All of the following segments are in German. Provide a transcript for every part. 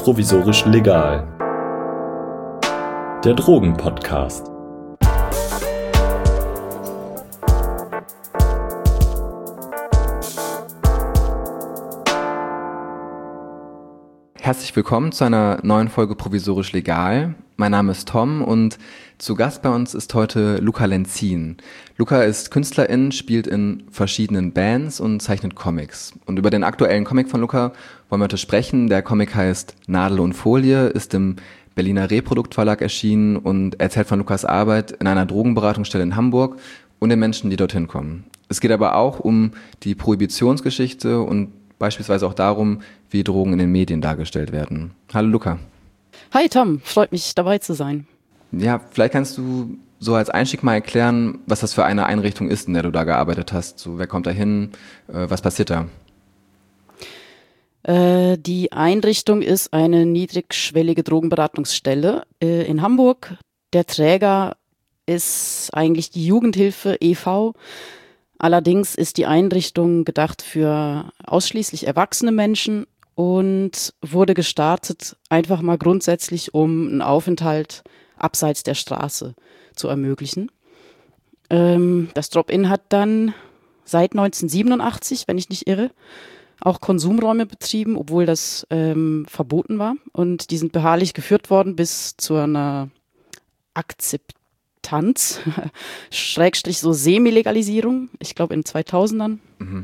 Provisorisch legal. Der Drogen-Podcast. Herzlich willkommen zu einer neuen Folge Provisorisch legal. Mein Name ist Tom und zu Gast bei uns ist heute Luca Lenzin. Luca ist Künstlerin, spielt in verschiedenen Bands und zeichnet Comics. Und über den aktuellen Comic von Luca wollen wir heute sprechen. Der Comic heißt Nadel und Folie, ist im Berliner Reprodukt-Verlag erschienen und erzählt von Lukas Arbeit in einer Drogenberatungsstelle in Hamburg und den Menschen, die dorthin kommen. Es geht aber auch um die Prohibitionsgeschichte und beispielsweise auch darum, wie Drogen in den Medien dargestellt werden. Hallo Luca. Hi Tom, freut mich dabei zu sein. Ja, vielleicht kannst du so als Einstieg mal erklären, was das für eine Einrichtung ist, in der du da gearbeitet hast. So, wer kommt da hin? Was passiert da? Die Einrichtung ist eine niedrigschwellige Drogenberatungsstelle in Hamburg. Der Träger ist eigentlich die Jugendhilfe e.V., allerdings ist die Einrichtung gedacht für ausschließlich erwachsene Menschen und wurde gestartet einfach mal grundsätzlich, um einen Aufenthalt abseits der Straße zu ermöglichen. Das Drop-In hat dann seit 1987, wenn ich nicht irre, auch Konsumräume betrieben, obwohl das verboten war. Und die sind beharrlich geführt worden bis zu einer Akzeptanz, Schrägstrich so Semi-Legalisierung, ich glaube in den 2000ern. Mhm.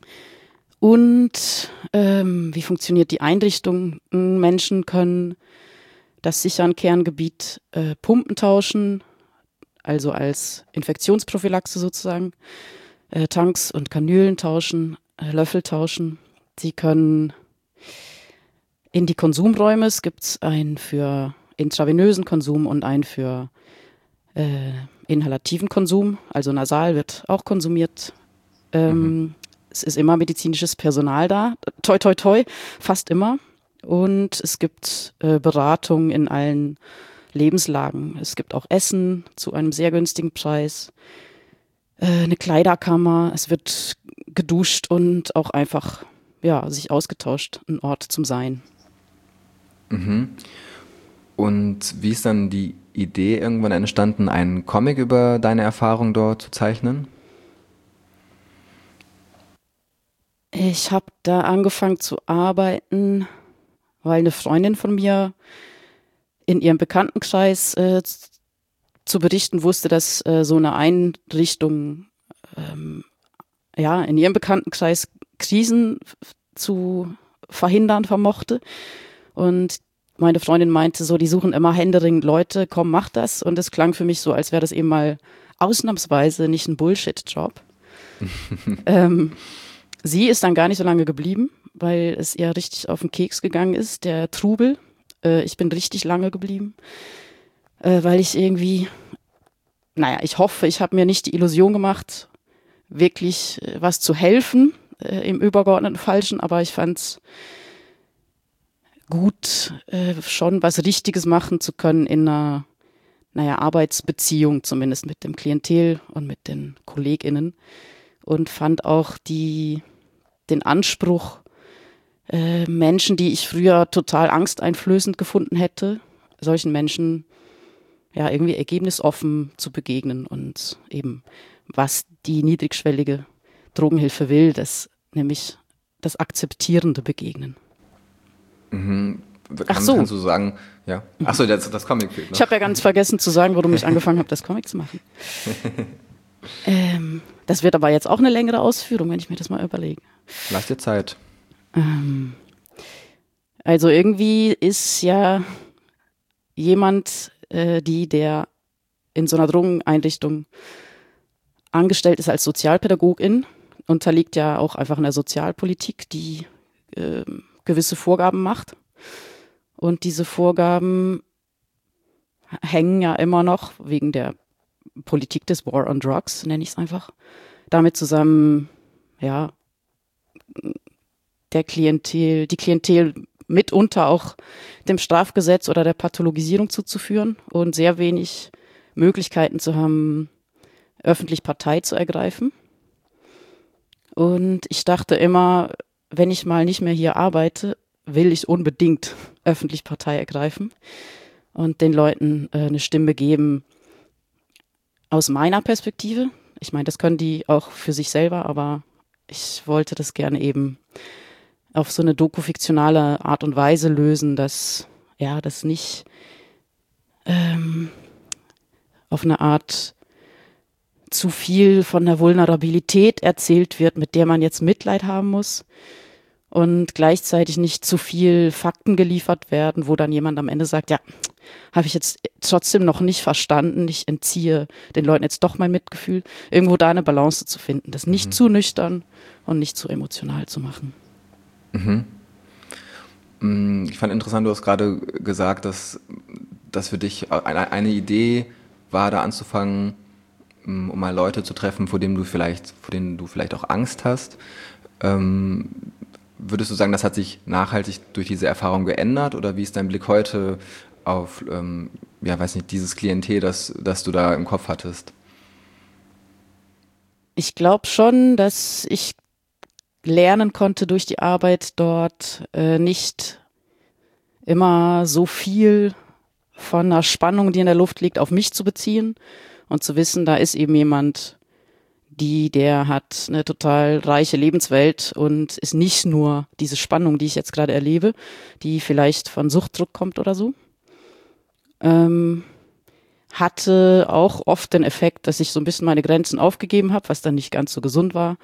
Und wie funktioniert die Einrichtung? Menschen können das sichern Kerngebiet Pumpen tauschen, also als Infektionsprophylaxe sozusagen, Tanks und Kanülen tauschen, Löffel tauschen. Sie können in die Konsumräume, es gibt einen für intravenösen Konsum und einen für inhalativen Konsum, also nasal wird auch konsumiert. Es ist immer medizinisches Personal da, toi toi toi, fast immer. Und es gibt Beratung in allen Lebenslagen. Es gibt auch Essen zu einem sehr günstigen Preis, eine Kleiderkammer, es wird geduscht und auch einfach sich ausgetauscht, ein Ort zum Sein. Mhm. Und wie ist dann die Idee irgendwann entstanden, einen Comic über deine Erfahrung dort zu zeichnen? Ich habe da angefangen zu arbeiten, weil eine Freundin von mir in ihrem Bekanntenkreis zu berichten wusste, dass so eine Einrichtung in ihrem Bekanntenkreis Krisen zu verhindern vermochte. Und meine Freundin meinte so, die suchen immer händeringend Leute, komm, mach das. Und es klang für mich so, als wäre das eben mal ausnahmsweise nicht ein Bullshit-Job. Sie ist dann gar nicht so lange geblieben, weil es ihr richtig auf den Keks gegangen ist, der Trubel. Ich bin richtig lange geblieben, weil ich irgendwie, ich hoffe, ich habe mir nicht die Illusion gemacht, wirklich was zu helfen, im übergeordneten Falschen, aber ich fand es gut, schon was Richtiges machen zu können in einer, Arbeitsbeziehung, zumindest mit dem Klientel und mit den KollegInnen. Und fand auch den Anspruch, Menschen, die ich früher total angsteinflößend gefunden hätte, solchen Menschen irgendwie ergebnisoffen zu begegnen und eben, was die niedrigschwellige Drogenhilfe will, nämlich das akzeptierende Begegnen. Mhm. Ach so. Kannst du sagen, ja? Ach so, das Comic fehlt noch. Ich habe ja ganz vergessen zu sagen, warum ich angefangen habe, das Comic zu machen. Das wird aber jetzt auch eine längere Ausführung, wenn ich mir das mal überlege. Lass dir Zeit. Also irgendwie ist ja jemand, der in so einer Drogeneinrichtung angestellt ist als Sozialpädagogin, unterliegt ja auch einfach einer Sozialpolitik, die gewisse Vorgaben macht. Und diese Vorgaben hängen ja immer noch wegen der Politik des War on Drugs, nenne ich es einfach, damit zusammen, die Klientel mitunter auch dem Strafgesetz oder der Pathologisierung zuzuführen und sehr wenig Möglichkeiten zu haben, öffentlich Partei zu ergreifen. Und ich dachte immer, wenn ich mal nicht mehr hier arbeite, will ich unbedingt öffentlich Partei ergreifen und den Leuten eine Stimme geben aus meiner Perspektive. Ich meine, das können die auch für sich selber, aber ich wollte das gerne eben auf so eine dokufiktionale Art und Weise lösen, dass das nicht auf eine Art zu viel von der Vulnerabilität erzählt wird, mit der man jetzt Mitleid haben muss und gleichzeitig nicht zu viel Fakten geliefert werden, wo dann jemand am Ende sagt, ja, habe ich jetzt trotzdem noch nicht verstanden, ich entziehe den Leuten jetzt doch mein Mitgefühl, irgendwo da eine Balance zu finden, das nicht zu nüchtern und nicht zu emotional zu machen. Ich fand interessant, du hast gerade gesagt, dass für dich eine Idee war, da anzufangen, um mal Leute zu treffen, vor denen du vielleicht auch Angst hast. Würdest du sagen, das hat sich nachhaltig durch diese Erfahrung geändert, oder wie ist dein Blick heute auf, dieses Klientel, das du da im Kopf hattest? Ich glaube schon, dass ich lernen konnte durch die Arbeit dort nicht immer so viel von einer Spannung, die in der Luft liegt, auf mich zu beziehen und zu wissen, da ist eben jemand, der hat eine total reiche Lebenswelt und ist nicht nur diese Spannung, die ich jetzt gerade erlebe, die vielleicht von Suchtdruck kommt oder so. Hatte auch oft den Effekt, dass ich so ein bisschen meine Grenzen aufgegeben habe, was dann nicht ganz so gesund war.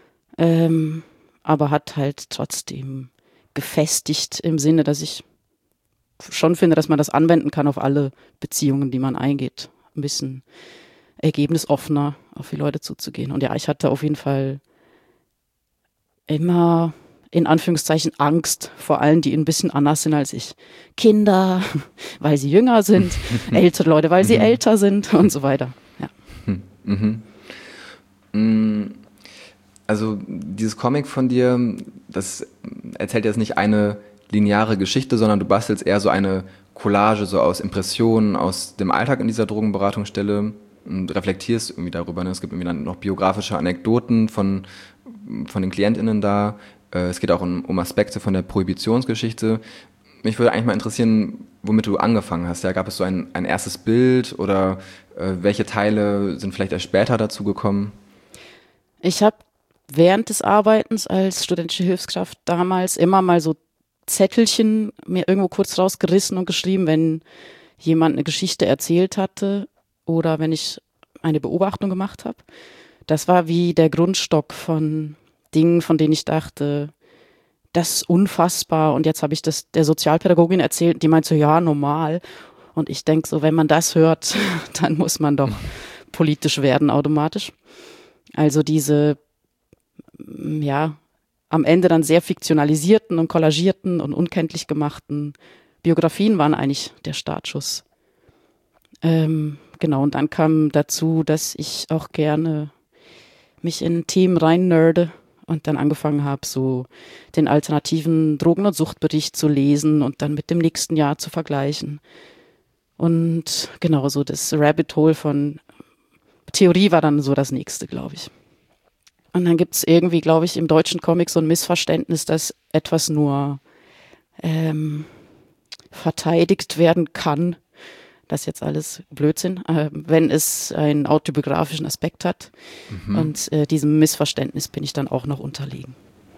Aber hat halt trotzdem gefestigt im Sinne, dass ich schon finde, dass man das anwenden kann auf alle Beziehungen, die man eingeht. Ein bisschen ergebnisoffener auf die Leute zuzugehen. Und ja, ich hatte auf jeden Fall immer in Anführungszeichen Angst vor allen, die ein bisschen anders sind als ich. Kinder, weil sie jünger sind, ältere Leute, weil sie älter sind und so weiter. Ja. Also dieses Comic von dir, das erzählt jetzt nicht eine lineare Geschichte, sondern du bastelst eher so eine Collage so aus Impressionen aus dem Alltag in dieser Drogenberatungsstelle und reflektierst irgendwie darüber. Ne? Es gibt irgendwie dann noch biografische Anekdoten von den KlientInnen da. Es geht auch um Aspekte von der Prohibitionsgeschichte. Mich würde eigentlich mal interessieren, womit du angefangen hast. Ja, gab es so ein erstes Bild oder welche Teile sind vielleicht erst später dazu gekommen? Ich habe während des Arbeitens als studentische Hilfskraft damals immer mal so Zettelchen mir irgendwo kurz rausgerissen und geschrieben, wenn jemand eine Geschichte erzählt hatte oder wenn ich eine Beobachtung gemacht habe. Das war wie der Grundstock von Dingen, von denen ich dachte, das ist unfassbar. Und jetzt habe ich das der Sozialpädagogin erzählt, die meint so, ja, normal. Und ich denke so, wenn man das hört, dann muss man doch politisch werden automatisch. Also diese, am Ende dann sehr fiktionalisierten und kollagierten und unkenntlich gemachten Biografien waren eigentlich der Startschuss. Genau, und dann kam dazu, dass ich auch gerne mich in Themen rein nerde und dann angefangen habe, so den alternativen Drogen- und Suchtbericht zu lesen und dann mit dem nächsten Jahr zu vergleichen. Und genau so das Rabbit Hole von Theorie war dann so das nächste, glaube ich. Und dann gibt es irgendwie, glaube ich, im deutschen Comic so ein Missverständnis, dass etwas nur verteidigt werden kann. Das ist jetzt alles Blödsinn, wenn es einen autobiografischen Aspekt hat. Und diesem Missverständnis bin ich dann auch noch unterlegen.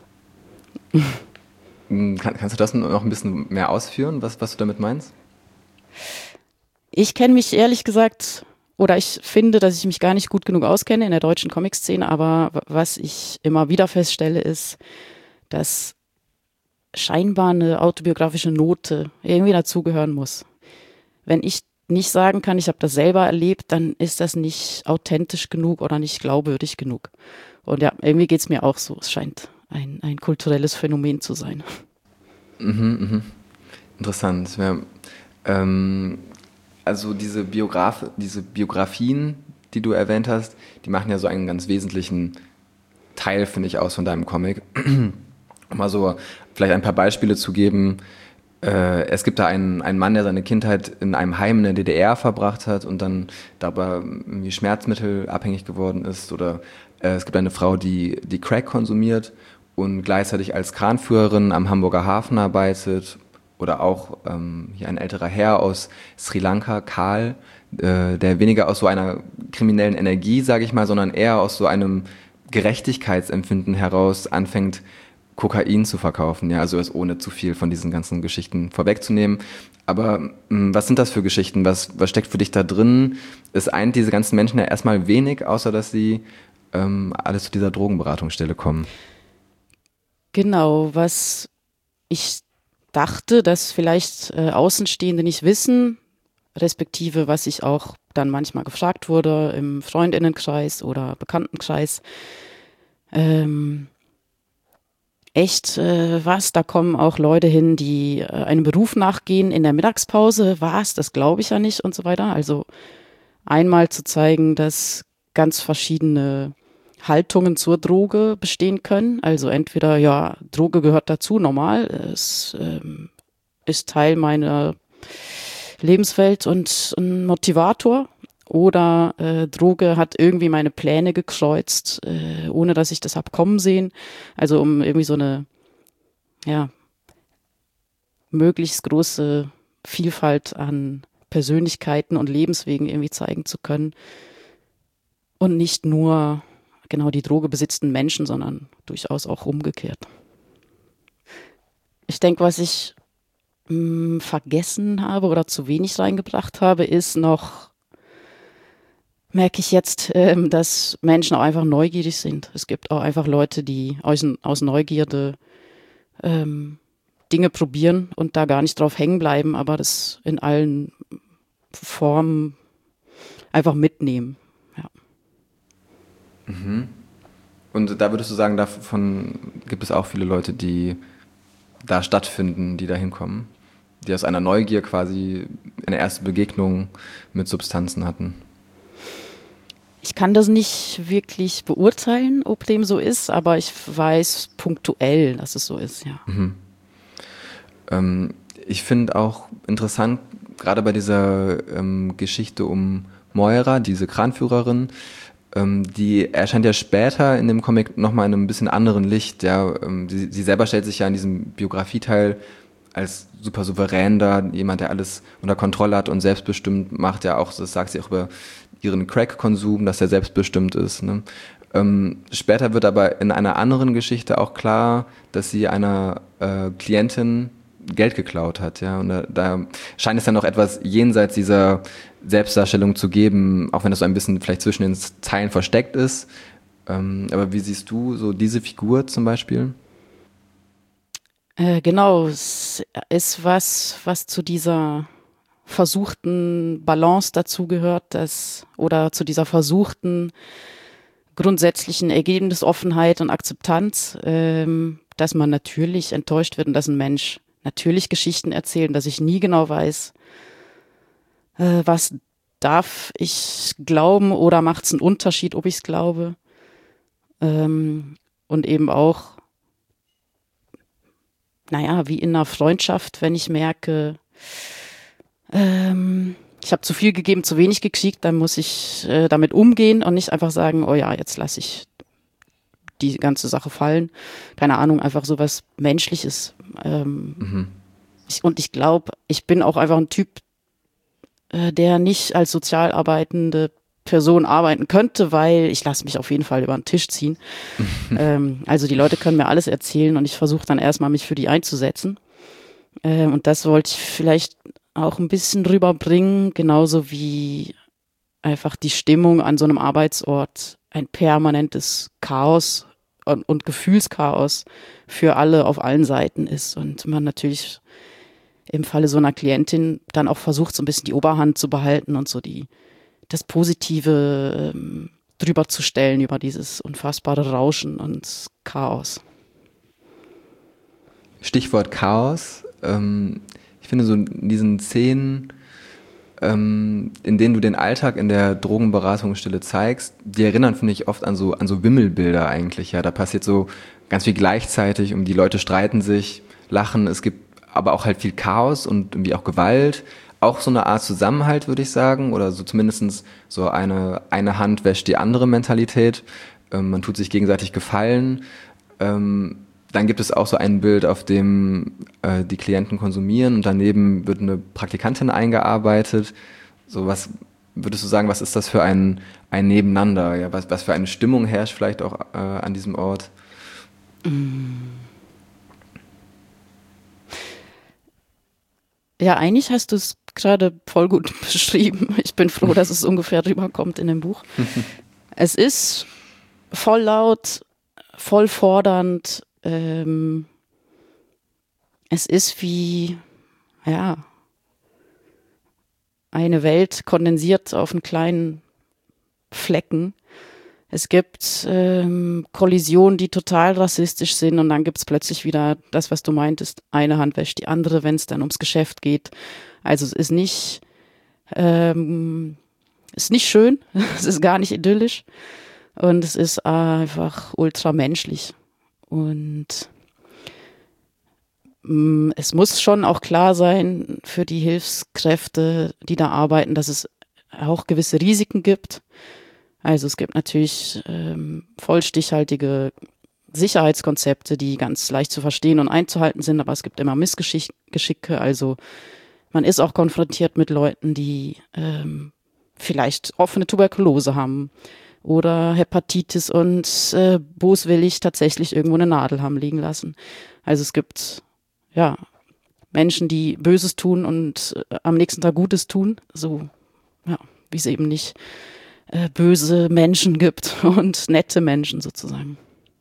Kannst du das noch ein bisschen mehr ausführen, was du damit meinst? Ich kenne mich ehrlich gesagt, oder ich finde, dass ich mich gar nicht gut genug auskenne in der deutschen Comic-Szene, aber was ich immer wieder feststelle, ist, dass scheinbar eine autobiografische Note irgendwie dazugehören muss. Wenn ich nicht sagen kann, ich habe das selber erlebt, dann ist das nicht authentisch genug oder nicht glaubwürdig genug. Und ja, irgendwie geht es mir auch so. Es scheint ein kulturelles Phänomen zu sein. Interessant. Ja, also diese Biografien, die du erwähnt hast, die machen ja so einen ganz wesentlichen Teil, finde ich, aus von deinem Comic. Um mal so vielleicht ein paar Beispiele zu geben. Es gibt da einen Mann, der seine Kindheit in einem Heim in der DDR verbracht hat und dann dabei irgendwie schmerzmittelabhängig geworden ist. Oder es gibt eine Frau, die Crack konsumiert und gleichzeitig als Kranführerin am Hamburger Hafen arbeitet. Oder auch hier ein älterer Herr aus Sri Lanka, Karl, der weniger aus so einer kriminellen Energie, sage ich mal, sondern eher aus so einem Gerechtigkeitsempfinden heraus anfängt, Kokain zu verkaufen. Ja, also erst ohne zu viel von diesen ganzen Geschichten vorwegzunehmen. Aber was sind das für Geschichten? Was steckt für dich da drin? Es eint diese ganzen Menschen ja erstmal wenig, außer dass sie alle zu dieser Drogenberatungsstelle kommen. Genau, was ich dachte, dass vielleicht Außenstehende nicht wissen, respektive was ich auch dann manchmal gefragt wurde im Freundinnenkreis oder Bekanntenkreis. Was? Da kommen auch Leute hin, die einem Beruf nachgehen in der Mittagspause. Was? Das glaube ich ja nicht und so weiter. Also einmal zu zeigen, dass ganz verschiedene Haltungen zur Droge bestehen können. Also entweder, ja, Droge gehört dazu, normal. Es ist Teil meiner Lebenswelt und ein Motivator. Oder Droge hat irgendwie meine Pläne gekreuzt, ohne dass ich das hab kommen sehen. Also um irgendwie so eine, ja, möglichst große Vielfalt an Persönlichkeiten und Lebenswegen irgendwie zeigen zu können. Und nicht nur genau die Droge besitzenden Menschen, sondern durchaus auch umgekehrt. Ich denke, was ich vergessen habe oder zu wenig reingebracht habe, ist noch, merke ich jetzt, dass Menschen auch einfach neugierig sind. Es gibt auch einfach Leute, die aus Neugierde Dinge probieren und da gar nicht drauf hängen bleiben, aber das in allen Formen einfach mitnehmen. Ja. Mhm. Und da würdest du sagen, davon gibt es auch viele Leute, die da stattfinden, die da hinkommen, die aus einer Neugier quasi eine erste Begegnung mit Substanzen hatten? Ich kann das nicht wirklich beurteilen, ob dem so ist, aber ich weiß punktuell, dass es so ist, ja. Mhm. Ich finde auch interessant, gerade bei dieser Geschichte um Moira, diese Kranführerin, die erscheint ja später in dem Comic nochmal in einem bisschen anderen Licht. Ja, sie selber stellt sich ja in diesem Biografieteil als super souverän dar, jemand, der alles unter Kontrolle hat und selbstbestimmt macht, ja auch, das sagt sie auch über ihren Crack-Konsum, dass er selbstbestimmt ist. Ne? Später wird aber in einer anderen Geschichte auch klar, dass sie einer Klientin Geld geklaut hat, ja, und da scheint es ja noch etwas jenseits dieser Selbstdarstellung zu geben, auch wenn das so ein bisschen vielleicht zwischen den Zeilen versteckt ist. Aber wie siehst du so diese Figur zum Beispiel? Genau, es ist was zu dieser versuchten Balance dazugehört, oder zu dieser versuchten grundsätzlichen Ergebnisoffenheit und Akzeptanz, dass man natürlich enttäuscht wird und dass ein Mensch natürlich Geschichten erzählen, dass ich nie genau weiß, was darf ich glauben oder macht es einen Unterschied, ob ich es glaube. Und eben auch, naja, wie in einer Freundschaft, wenn ich merke, ich habe zu viel gegeben, zu wenig gekriegt, dann muss ich damit umgehen und nicht einfach sagen, oh ja, jetzt lasse ich die ganze Sache fallen. Keine Ahnung, einfach so was Menschliches. Ich glaube, ich bin auch einfach ein Typ, der nicht als sozial arbeitende Person arbeiten könnte, weil ich lasse mich auf jeden Fall über den Tisch ziehen. Also die Leute können mir alles erzählen und ich versuche dann erstmal mich für die einzusetzen. Und das wollte ich vielleicht auch ein bisschen rüberbringen, genauso wie einfach die Stimmung an so einem Arbeitsort ein permanentes Chaos und Gefühlschaos für alle auf allen Seiten ist und man natürlich im Falle so einer Klientin dann auch versucht, so ein bisschen die Oberhand zu behalten und so das Positive drüber zu stellen über dieses unfassbare Rauschen und Chaos. Stichwort Chaos. Ich finde so in diesen Szenen, in denen du den Alltag in der Drogenberatungsstelle zeigst, die erinnern, finde ich, oft an so Wimmelbilder eigentlich. Ja, da passiert so ganz viel gleichzeitig und die Leute streiten sich, lachen. Es gibt aber auch halt viel Chaos und irgendwie auch Gewalt. Auch so eine Art Zusammenhalt, würde ich sagen, oder so zumindest so eine Hand wäscht die andere Mentalität. Man tut sich gegenseitig Gefallen. Dann gibt es auch so ein Bild, auf dem die Klienten konsumieren und daneben wird eine Praktikantin eingearbeitet. So, was würdest du sagen, was ist das für ein Nebeneinander? Ja, was für eine Stimmung herrscht vielleicht auch an diesem Ort? Ja, eigentlich hast du es gerade voll gut beschrieben. Ich bin froh, dass es ungefähr rüberkommt in dem Buch. Es ist voll laut, voll fordernd. Es ist wie, ja, eine Welt kondensiert auf einen kleinen Flecken. Es gibt Kollisionen, die total rassistisch sind und dann gibt es plötzlich wieder das, was du meintest, eine Hand wäscht die andere, wenn es dann ums Geschäft geht. Also es ist nicht schön, es ist gar nicht idyllisch und es ist einfach ultramenschlich. Und es muss schon auch klar sein für die Hilfskräfte, die da arbeiten, dass es auch gewisse Risiken gibt. Also es gibt natürlich voll stichhaltige Sicherheitskonzepte, die ganz leicht zu verstehen und einzuhalten sind, aber es gibt immer Missgeschicke. Also man ist auch konfrontiert mit Leuten, die vielleicht offene Tuberkulose haben oder Hepatitis und boswillig tatsächlich irgendwo eine Nadel haben liegen lassen. Also es gibt ja Menschen, die Böses tun und am nächsten Tag Gutes tun, so ja, wie es eben nicht böse Menschen gibt und nette Menschen sozusagen.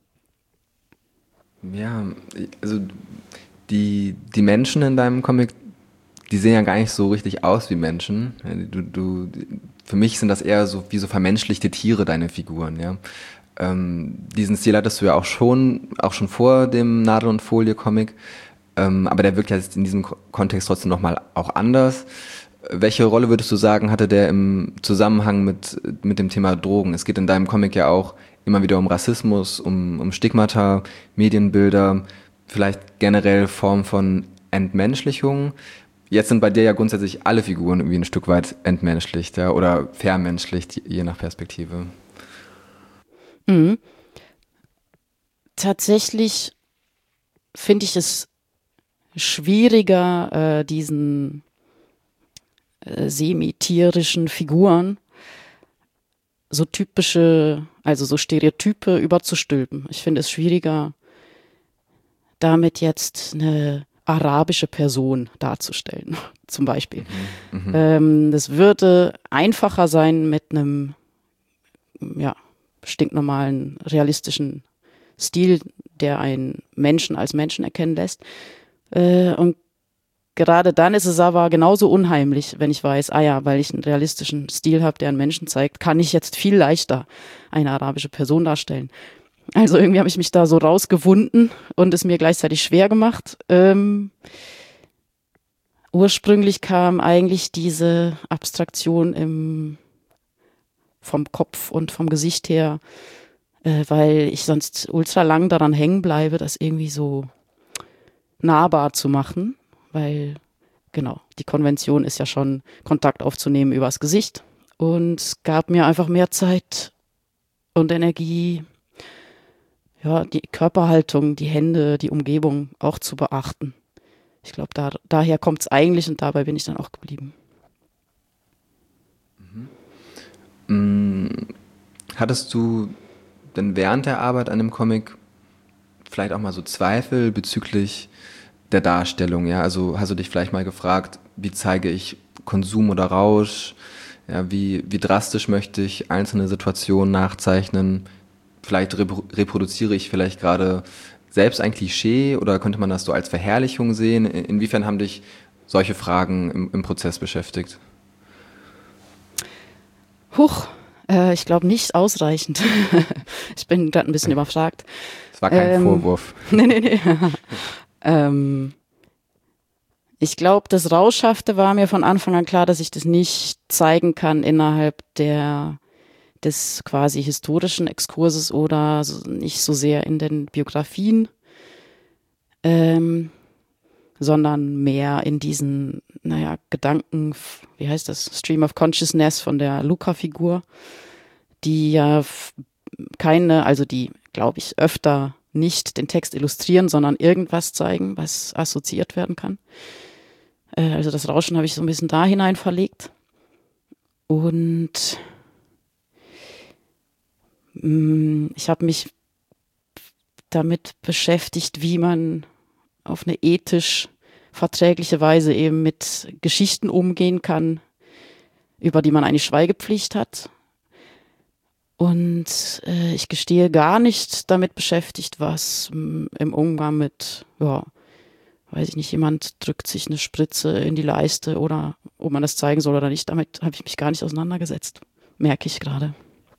Ja, also die Menschen in deinem Comic, die sehen ja gar nicht so richtig aus wie Menschen. Für mich sind das eher so wie so vermenschlichte Tiere, deine Figuren, ja. Diesen Stil hattest du ja auch schon vor dem Nadel- und Folie-Comic, aber der wirkt ja jetzt in diesem Kontext trotzdem nochmal auch anders. Welche Rolle würdest du sagen, hatte der im Zusammenhang mit dem Thema Drogen? Es geht in deinem Comic ja auch immer wieder um Rassismus, um Stigmata, Medienbilder, vielleicht generell Formen von Entmenschlichung. Jetzt sind bei dir ja grundsätzlich alle Figuren irgendwie ein Stück weit entmenschlicht, ja, oder vermenschlicht, je nach Perspektive. Mhm. Tatsächlich finde ich es schwieriger, diesen semi-tierischen Figuren so typische, also so Stereotype überzustülpen. Ich finde es schwieriger, damit jetzt eine arabische Person darzustellen, zum Beispiel. Das würde einfacher sein mit einem stinknormalen, realistischen Stil, der einen Menschen als Menschen erkennen lässt. Und gerade dann ist es aber genauso unheimlich, wenn ich weiß, weil ich einen realistischen Stil habe, der einen Menschen zeigt, kann ich jetzt viel leichter eine arabische Person darstellen. Also irgendwie habe ich mich da so rausgewunden und es mir gleichzeitig schwer gemacht. Ursprünglich kam eigentlich diese Abstraktion vom Kopf und vom Gesicht her, weil ich sonst ultra lang daran hängen bleibe, das irgendwie so nahbar zu machen. Weil, genau, die Konvention ist ja schon, Kontakt aufzunehmen übers Gesicht. Und es gab mir einfach mehr Zeit und Energie, ja, die Körperhaltung, die Hände, die Umgebung auch zu beachten. Ich glaube, daher kommt es eigentlich und dabei bin ich dann auch geblieben. Hattest du denn während der Arbeit an dem Comic vielleicht auch mal so Zweifel bezüglich der Darstellung, ja, also hast du dich vielleicht mal gefragt, wie zeige ich Konsum oder Rausch, ja, wie drastisch möchte ich einzelne Situationen nachzeichnen, vielleicht reproduziere ich vielleicht gerade selbst ein Klischee oder könnte man das so als Verherrlichung sehen? Inwiefern haben dich solche Fragen im Prozess beschäftigt? Ich glaube nicht ausreichend. Ich bin gerade ein bisschen überfragt. Das war kein Vorwurf. Nee. Ich glaube, das Rauschhafte war mir von Anfang an klar, dass ich das nicht zeigen kann innerhalb des quasi historischen Exkurses oder nicht so sehr in den Biografien, sondern mehr in diesen, Gedanken, wie heißt das, Stream of Consciousness von der Luca-Figur, die ja die, glaube ich, öfter nicht den Text illustrieren, sondern irgendwas zeigen, was assoziiert werden kann. Also das Rauschen habe ich so ein bisschen da hinein verlegt. Und ich habe mich damit beschäftigt, wie man auf eine ethisch verträgliche Weise eben mit Geschichten umgehen kann, über die man eine Schweigepflicht hat. Und ich gestehe, gar nicht damit beschäftigt, was im Umgang mit, ja, weiß ich nicht, jemand drückt sich eine Spritze in die Leiste oder ob man das zeigen soll oder nicht. Damit habe ich mich gar nicht auseinandergesetzt, merke ich gerade.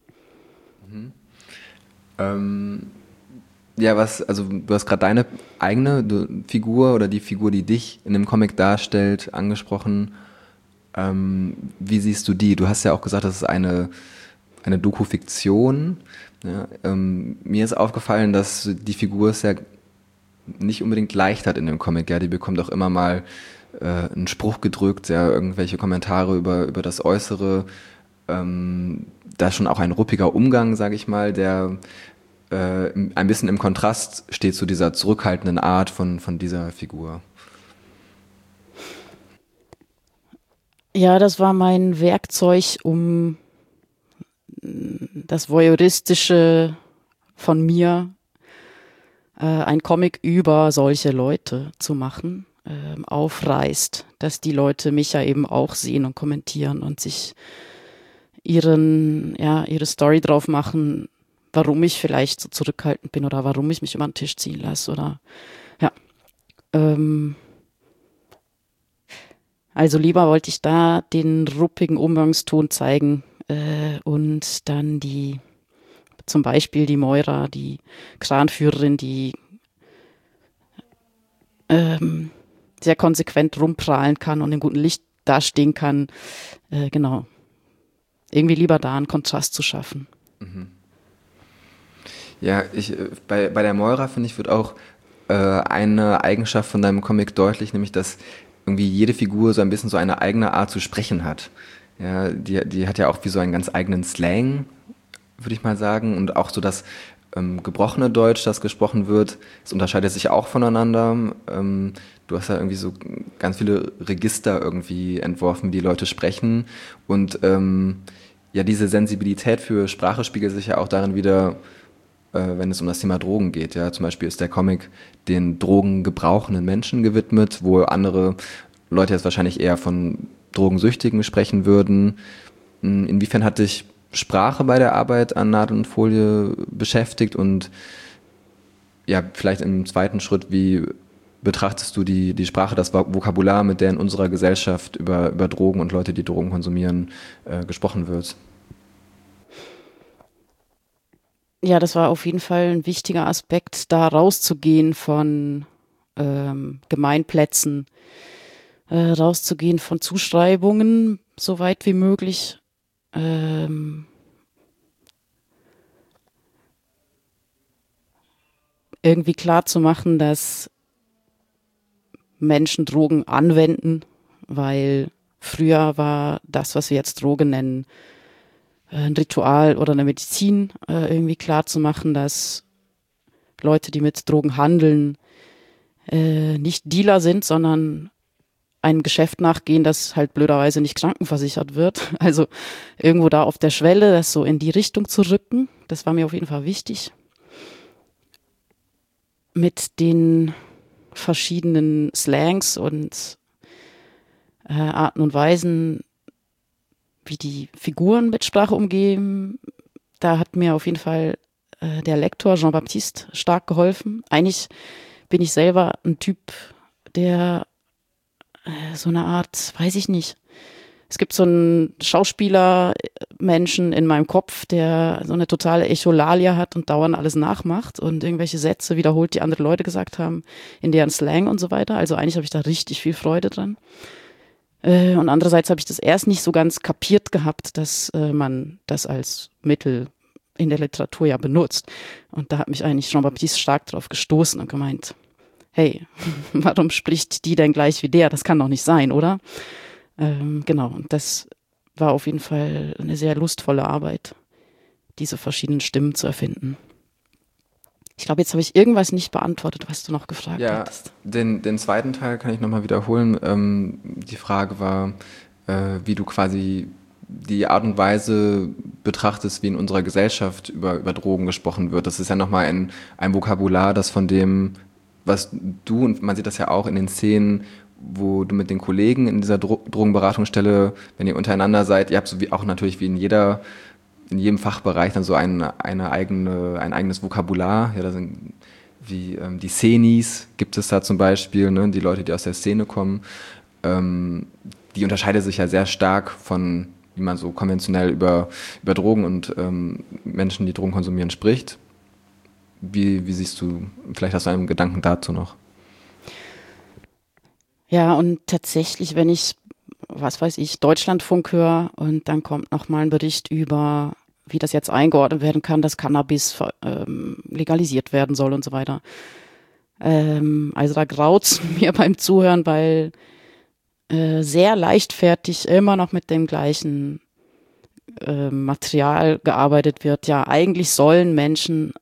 Ja, also du hast gerade deine eigene Figur oder die Figur, die dich in dem Comic darstellt, angesprochen. Wie siehst du die? Du hast ja auch gesagt, das ist eine Dokufiktion. Ja, mir ist aufgefallen, dass die Figur es ja nicht unbedingt leicht hat in dem Comic. Ja, die bekommt auch immer mal einen Spruch gedrückt, ja, irgendwelche Kommentare über das Äußere. Da ist schon auch ein ruppiger Umgang, sage ich mal, der ein bisschen im Kontrast steht zu dieser zurückhaltenden Art von dieser Figur. Ja, das war mein Werkzeug, um das Voyeuristische von mir, ein Comic über solche Leute zu machen, aufreißt, dass die Leute mich ja eben auch sehen und kommentieren und sich ihre Story drauf machen, warum ich vielleicht so zurückhaltend bin oder warum ich mich über den Tisch ziehen lasse oder ja. Also lieber wollte ich da den ruppigen Umgangston zeigen und dann zum Beispiel die Moira, die Kranführerin, die sehr konsequent rumprahlen kann und im guten Licht dastehen kann, genau. Irgendwie lieber da einen Kontrast zu schaffen. Mhm. Ja, bei der Moira, finde ich, wird auch eine Eigenschaft von deinem Comic deutlich, nämlich, dass irgendwie jede Figur so ein bisschen so eine eigene Art zu sprechen hat. Ja, die hat ja auch wie so einen ganz eigenen Slang, würde ich mal sagen, und auch so das gebrochene Deutsch, das gesprochen wird, es unterscheidet sich auch voneinander. Du hast ja irgendwie so ganz viele Register irgendwie entworfen, wie die Leute sprechen, und ja, diese Sensibilität für Sprache spiegelt sich ja auch darin wieder, wenn es um das Thema Drogen geht. Ja, zum Beispiel ist der Comic den drogengebrauchenden Menschen gewidmet, wo andere Leute jetzt wahrscheinlich eher von Drogensüchtigen sprechen würden. Inwiefern hat dich Sprache bei der Arbeit an Nadel und Folie beschäftigt und ja, vielleicht im zweiten Schritt, wie betrachtest du die Sprache, das Vokabular, mit der in unserer Gesellschaft über Drogen und Leute, die Drogen konsumieren, gesprochen wird? Ja, das war auf jeden Fall ein wichtiger Aspekt, da rauszugehen von Gemeinplätzen, rauszugehen von Zuschreibungen, so weit wie möglich. Irgendwie klar zu machen, dass Menschen Drogen anwenden, weil früher war das, was wir jetzt Droge nennen, ein Ritual oder eine Medizin, irgendwie klar zu machen, dass Leute, die mit Drogen handeln, nicht Dealer sind, sondern einem Geschäft nachgehen, das halt blöderweise nicht krankenversichert wird. Also irgendwo da auf der Schwelle, das so in die Richtung zu rücken, das war mir auf jeden Fall wichtig. Mit den verschiedenen Slangs und Arten und Weisen, wie die Figuren mit Sprache umgehen, da hat mir auf jeden Fall der Lektor Jean-Baptiste stark geholfen. Eigentlich bin ich selber ein Typ, der so eine Art, weiß ich nicht, es gibt so einen Schauspieler-Menschen in meinem Kopf, der so eine totale Echolalia hat und dauernd alles nachmacht und irgendwelche Sätze wiederholt, die andere Leute gesagt haben, in deren Slang und so weiter. Also eigentlich habe ich da richtig viel Freude dran. Und andererseits habe ich das erst nicht so ganz kapiert gehabt, dass man das als Mittel in der Literatur ja benutzt. Und da hat mich eigentlich Jean-Baptiste stark drauf gestoßen und gemeint, hey, warum spricht die denn gleich wie der? Das kann doch nicht sein, oder? Genau, und das war auf jeden Fall eine sehr lustvolle Arbeit, diese verschiedenen Stimmen zu erfinden. Ich glaube, jetzt habe ich irgendwas nicht beantwortet, was du noch gefragt hattest. Den zweiten Teil kann ich nochmal wiederholen. Die Frage war, wie du quasi die Art und Weise betrachtest, wie in unserer Gesellschaft über Drogen gesprochen wird. Das ist ja nochmal ein Vokabular, das von dem, was du, und man sieht das ja auch in den Szenen, wo du mit den Kollegen in dieser Drogenberatungsstelle, wenn ihr untereinander seid, ihr habt so wie auch natürlich wie in jedem Fachbereich dann so ein eigenes Vokabular. Ja, da sind wie die Szenis gibt es da zum Beispiel, ne, die Leute, die aus der Szene kommen. Die unterscheidet sich ja sehr stark von, wie man so konventionell über Drogen und Menschen, die Drogen konsumieren, spricht. Wie siehst du, vielleicht hast du einen Gedanken dazu noch? Ja, und tatsächlich, wenn ich, was weiß ich, Deutschlandfunk höre und dann kommt nochmal ein Bericht über, wie das jetzt eingeordnet werden kann, dass Cannabis legalisiert werden soll und so weiter. Also da graut's mir beim Zuhören, weil sehr leichtfertig immer noch mit dem gleichen Material gearbeitet wird. Ja, eigentlich sollen Menschen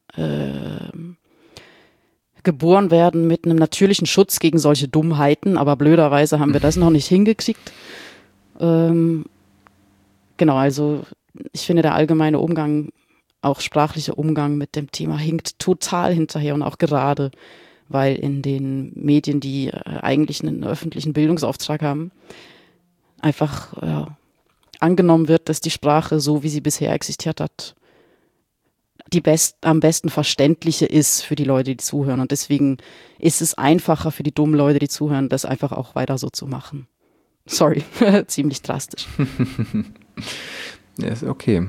geboren werden mit einem natürlichen Schutz gegen solche Dummheiten, aber blöderweise haben wir das noch nicht hingekriegt. Genau, also ich finde, der allgemeine Umgang, auch sprachlicher Umgang mit dem Thema hinkt total hinterher und auch gerade, weil in den Medien, die eigentlich einen öffentlichen Bildungsauftrag haben, einfach angenommen wird, dass die Sprache, so wie sie bisher existiert hat, die am besten verständliche ist für die Leute, die zuhören. Und deswegen ist es einfacher für die dummen Leute, die zuhören, das einfach auch weiter so zu machen. Sorry, ziemlich drastisch. Ja, ist okay.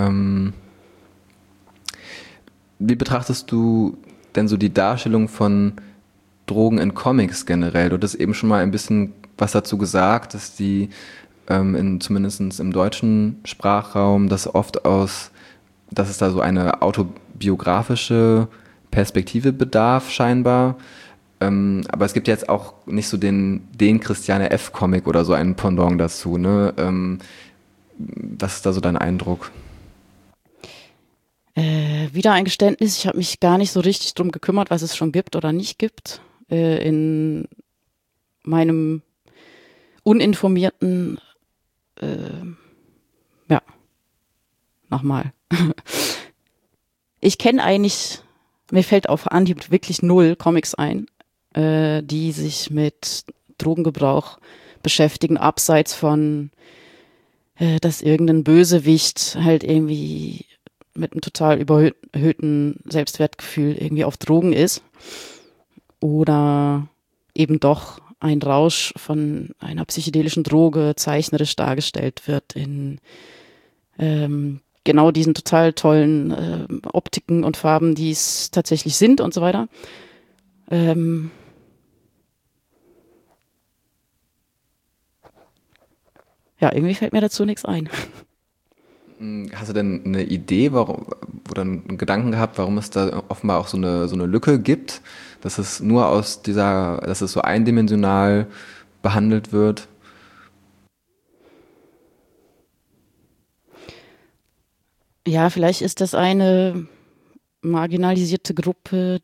Wie betrachtest du denn so die Darstellung von Drogen in Comics generell? Du hattest eben schon mal ein bisschen was dazu gesagt, dass die zumindest im deutschen Sprachraum dass es da so eine autobiografische Perspektive bedarf scheinbar. Aber es gibt jetzt auch nicht so den Christiane F. Comic oder so einen Pendant dazu, ne? Was ist da so dein Eindruck? Wieder ein Geständnis, ich habe mich gar nicht so richtig drum gekümmert, was es schon gibt oder nicht gibt. In meinem uninformierten, nochmal. Ich kenne eigentlich, mir fällt auf Anhieb wirklich 0 Comics ein, die sich mit Drogengebrauch beschäftigen, abseits von, dass irgendein Bösewicht halt irgendwie mit einem total überhöhten Selbstwertgefühl irgendwie auf Drogen ist oder eben doch ein Rausch von einer psychedelischen Droge zeichnerisch dargestellt wird in genau diesen total tollen Optiken und Farben, die es tatsächlich sind und so weiter. Ja, irgendwie fällt mir dazu nichts ein. Hast du denn eine Idee, warum, oder einen Gedanken gehabt, warum es da offenbar auch so eine Lücke gibt, dass es dass es so eindimensional behandelt wird? Ja, vielleicht ist das eine marginalisierte Gruppe,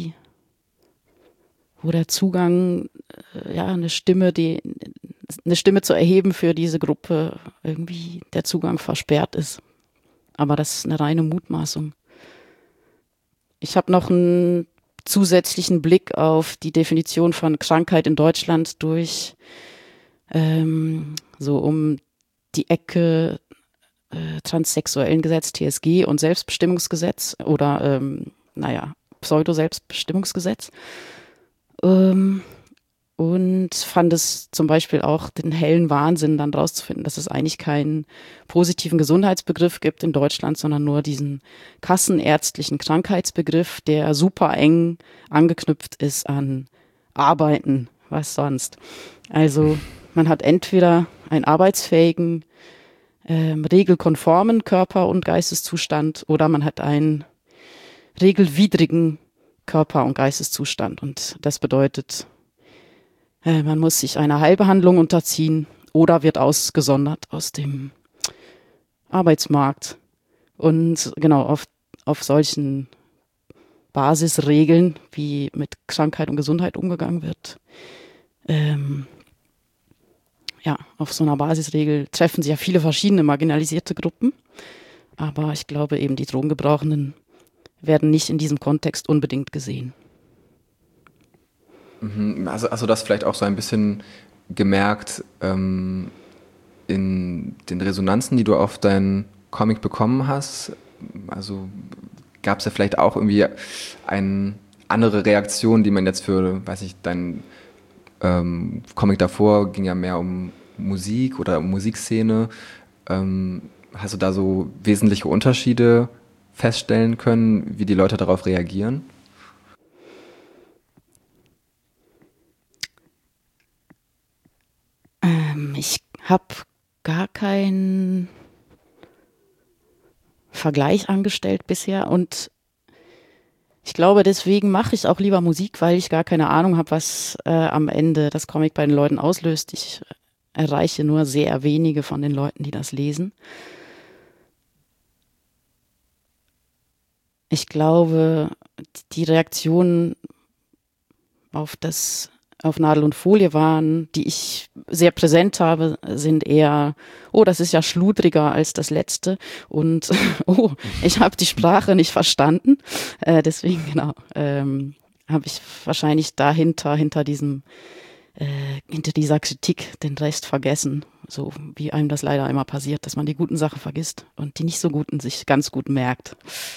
wo der Zugang, eine Stimme zu erheben für diese Gruppe, irgendwie der Zugang versperrt ist. Aber das ist eine reine Mutmaßung. Ich habe noch einen zusätzlichen Blick auf die Definition von Krankheit in Deutschland durch so um die Ecke transsexuellen Gesetz, TSG und Selbstbestimmungsgesetz oder Pseudo-Selbstbestimmungsgesetz. Und fand es zum Beispiel auch den hellen Wahnsinn, dann rauszufinden, dass es eigentlich keinen positiven Gesundheitsbegriff gibt in Deutschland, sondern nur diesen kassenärztlichen Krankheitsbegriff, der super eng angeknüpft ist an Arbeiten, was sonst. Also man hat entweder einen arbeitsfähigen, regelkonformen Körper- und Geisteszustand oder man hat einen regelwidrigen Körper- und Geisteszustand. Und das bedeutet, man muss sich einer Heilbehandlung unterziehen oder wird ausgesondert aus dem Arbeitsmarkt. Und genau, auf solchen Basisregeln, wie mit Krankheit und Gesundheit umgegangen wird. Auf so einer Basisregel treffen sich ja viele verschiedene marginalisierte Gruppen. Aber ich glaube eben, die Drogengebrauchenden werden nicht in diesem Kontext unbedingt gesehen. Also hast du das vielleicht auch so ein bisschen gemerkt in den Resonanzen, die du auf deinen Comic bekommen hast? Also gab es ja vielleicht auch irgendwie eine andere Reaktion, die man jetzt für, weiß ich, dein Comic davor ging ja mehr um Musik oder um Musikszene. Hast du da so wesentliche Unterschiede feststellen können, wie die Leute darauf reagieren? Ich habe gar keinen Vergleich angestellt bisher und ich glaube, deswegen mache ich auch lieber Musik, weil ich gar keine Ahnung habe, was am Ende das Comic bei den Leuten auslöst. Ich erreiche nur sehr wenige von den Leuten, die das lesen. Ich glaube, die Reaktionen auf Nadel und Folie waren, die ich sehr präsent habe, sind eher, oh, das ist ja schludriger als das letzte und oh, ich habe die Sprache nicht verstanden. Deswegen, habe ich wahrscheinlich hinter dieser Kritik den Rest vergessen, so wie einem das leider immer passiert, dass man die guten Sachen vergisst und die nicht so guten sich ganz gut merkt.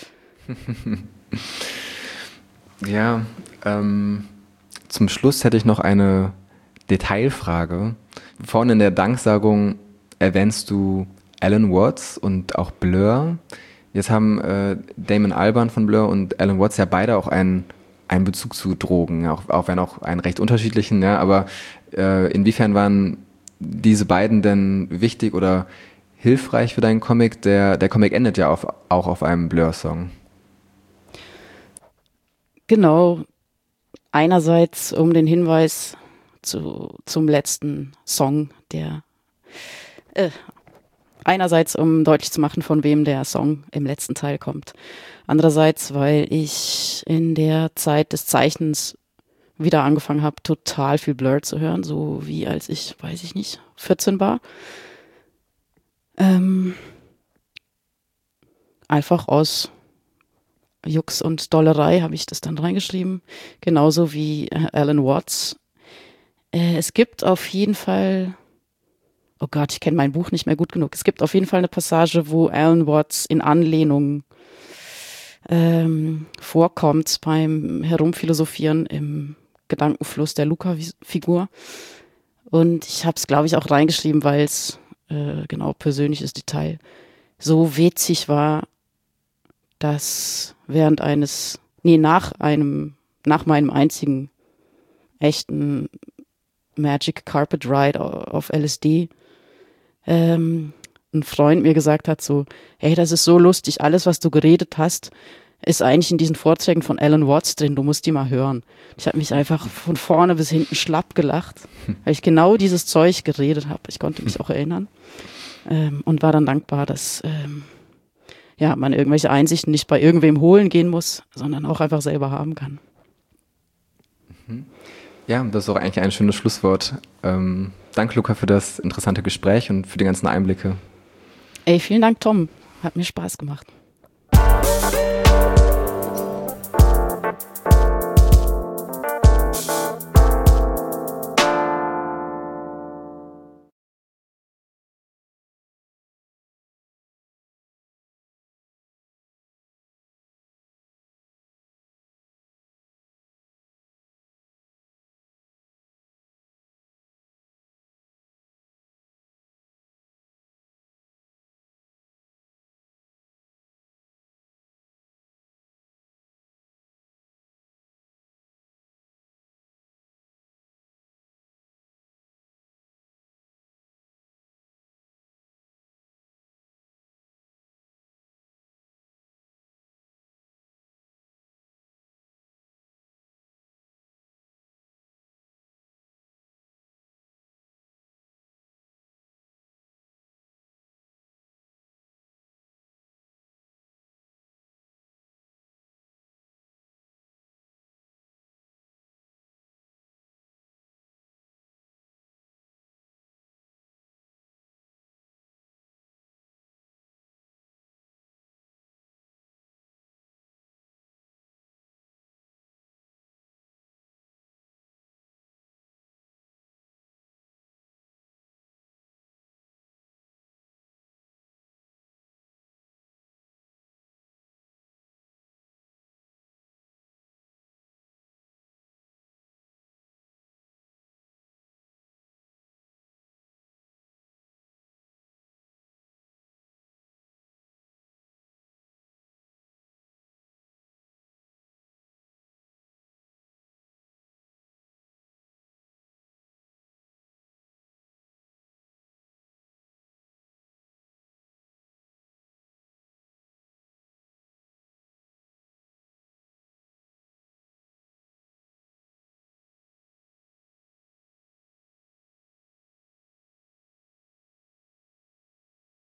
Ja, zum Schluss hätte ich noch eine Detailfrage. Vorne in der Danksagung erwähnst du Alan Watts und auch Blur. Jetzt haben Damon Albarn von Blur und Alan Watts ja beide auch einen Bezug zu Drogen, ja, auch wenn auch einen recht unterschiedlichen, ja, aber inwiefern waren diese beiden denn wichtig oder hilfreich für deinen Comic? Der Comic endet ja auch auf einem Blur-Song. Genau. Einerseits um den Hinweis zum letzten Song, einerseits um deutlich zu machen, von wem der Song im letzten Teil kommt. Andererseits, weil ich in der Zeit des Zeichnens wieder angefangen habe, total viel Blur zu hören, so wie als ich, 14 war. Einfach aus Jux und Dollerei habe ich das dann reingeschrieben, genauso wie Alan Watts. Es gibt auf jeden Fall, oh Gott, ich kenne mein Buch nicht mehr gut genug, es gibt auf jeden Fall eine Passage, wo Alan Watts in Anlehnung vorkommt beim Herumphilosophieren im Gedankenfluss der Luca-Figur. Und ich habe es, glaube ich, auch reingeschrieben, weil es persönliches Detail so witzig war, dass nach meinem einzigen echten Magic Carpet Ride auf LSD, ein Freund mir gesagt hat so, hey, das ist so lustig, alles, was du geredet hast, ist eigentlich in diesen Vorträgen von Alan Watts drin, du musst die mal hören. Ich habe mich einfach von vorne bis hinten schlapp gelacht, weil ich genau dieses Zeug geredet habe. Ich konnte mich auch erinnern und war dann dankbar, dass man irgendwelche Einsichten nicht bei irgendwem holen gehen muss, sondern auch einfach selber haben kann. Ja, das ist auch eigentlich ein schönes Schlusswort. Danke, Luca, für das interessante Gespräch und für die ganzen Einblicke. Vielen Dank, Tom. Hat mir Spaß gemacht.